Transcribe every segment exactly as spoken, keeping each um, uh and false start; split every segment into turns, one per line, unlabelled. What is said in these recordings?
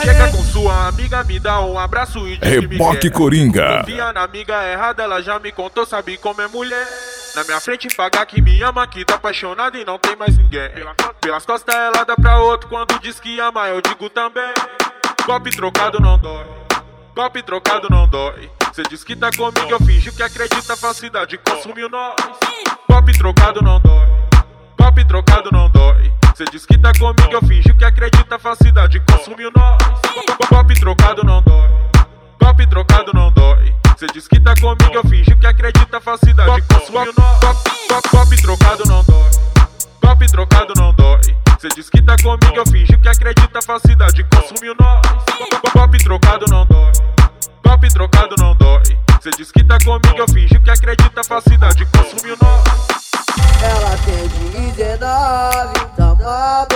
Chega com sua amiga, me dá um abraço e diz
Reboque Coringa.
Confia na amiga errada, ela já me contou, sabe como é mulher. Na minha frente pagar que me ama, que tá apaixonada e não tem mais ninguém. Pelas costas ela dá pra outro, quando diz que ama eu digo também. Golpe trocado não dói, golpe trocado não dói. Cê diz que tá comigo, eu finjo que acredita, falsidade consumiu nós. Golpe trocado não dói, golpe trocado não dói. Cê diz que tá comigo, eu finjo que acredita, falsidade consumiu nós. Golpe trocado não dói, golpe trocado não dói. Cê diz que tá comigo, eu finjo que acredita, falsidade consumiu nós. Golpe trocado não dói, golpe trocado não dói. Cê diz que tá comigo, eu finjo que acredita, falsidade consumiu nós. Golpe trocado não dói, golpe trocado não dói. Cê diz que tá comigo, eu finjo que acredita, falsidade consumiu nós.
Ela tem dezenove, toma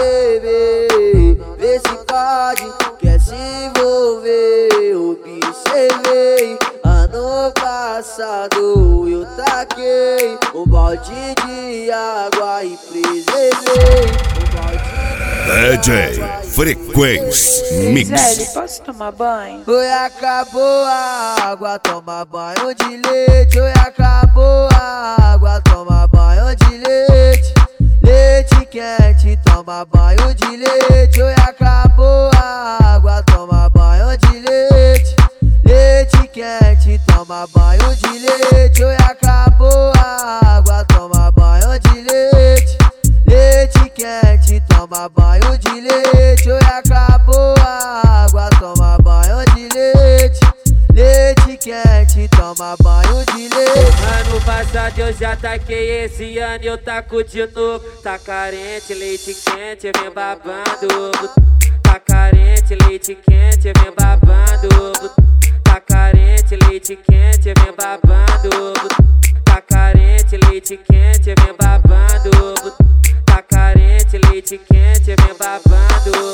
bebê, vê se pode, quer se envolver. Observei, ano passado eu taquei um balde de água e preservei um balde.
D J Frequência Mix.
Gisele, posso tomar banho?
Oi, acabou a água, toma banho de leite. Oi, acabou a água, toma banho de leite. Leite quente, toma banho de leite. Oi, acabou a água, toma banho de leite. Leite quente, toma banho de leite. Oi, acabou a água, toma banho de leite. Leite quente, toma banho de leite. Oi, acabou a água, toma banho de leite. Leite quente, toma banho de leite.
Ano passado eu já taquei, esse ano eu taco de novo. Tá carente, leite quente, vem babando. Tá carente, leite quente, vem babando. Tá carente, leite quente, vem babando. Tá carente, leite quente, vem babando. Tá carente, leite quente, vem babando.